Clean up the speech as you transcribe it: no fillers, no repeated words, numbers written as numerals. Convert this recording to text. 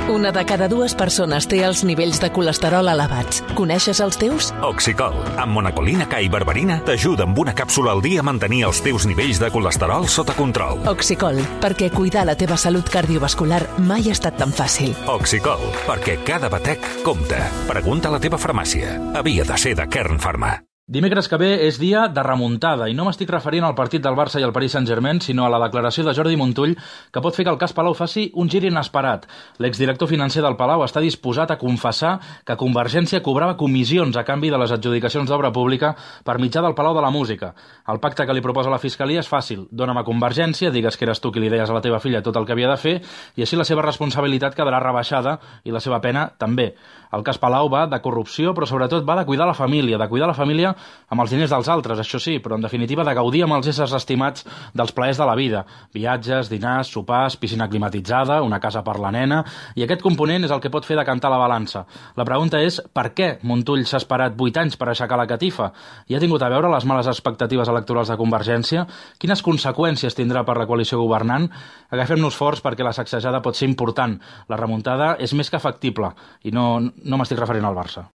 Una de cada dues persones té els nivells de colesterol elevats. Coneixes els teus? Oxicol, amb monacolina K i berberina, t'ajuda amb una càpsula al dia a mantenir els teus nivells de colesterol sota control. Oxicol, perquè cuidar la teva salut cardiovascular mai ha estat tan fàcil. Oxicol, perquè cada batec compta. Pregunta a la teva farmàcia. Havia de ser de Kern Pharma. Dimecres que ve és dia de remuntada i no m'estic referint al partit del Barça i el Paris Saint-Germain, sinó a la declaració de Jordi Montull que pot fer que el cas Palau faci un gir inesperat. L'exdirector financer del Palau està disposat a confessar que Convergència cobrava comissions a canvi de les adjudicacions d'obra pública per mitjà del Palau de la Música. El pacte que li proposa la Fiscalia és fàcil. Dóna'm a Convergència, digues que eres tu qui li deies a la teva filla tot el que havia de fer i així la seva responsabilitat quedarà rebaixada i la seva pena també. El cas Palau va de corrupció, però sobretot va de cuidar la família amb els diners dels altres, això sí, però en definitiva de gaudir amb els éssers estimats dels plaers de la vida. Viatges, dinars, sopars, piscina climatitzada, una casa per la nena... I aquest component és el que pot fer decantar la balança. La pregunta és per què Montull s'ha esperat 8 anys per aixecar la catifa? I ha tingut a veure les males expectatives electorals de Convergència? Quines conseqüències tindrà per la coalició governant? Agafem-nos forts perquè la sacsejada pot ser important. La remuntada és més que factible i no m'estic referint al Barça.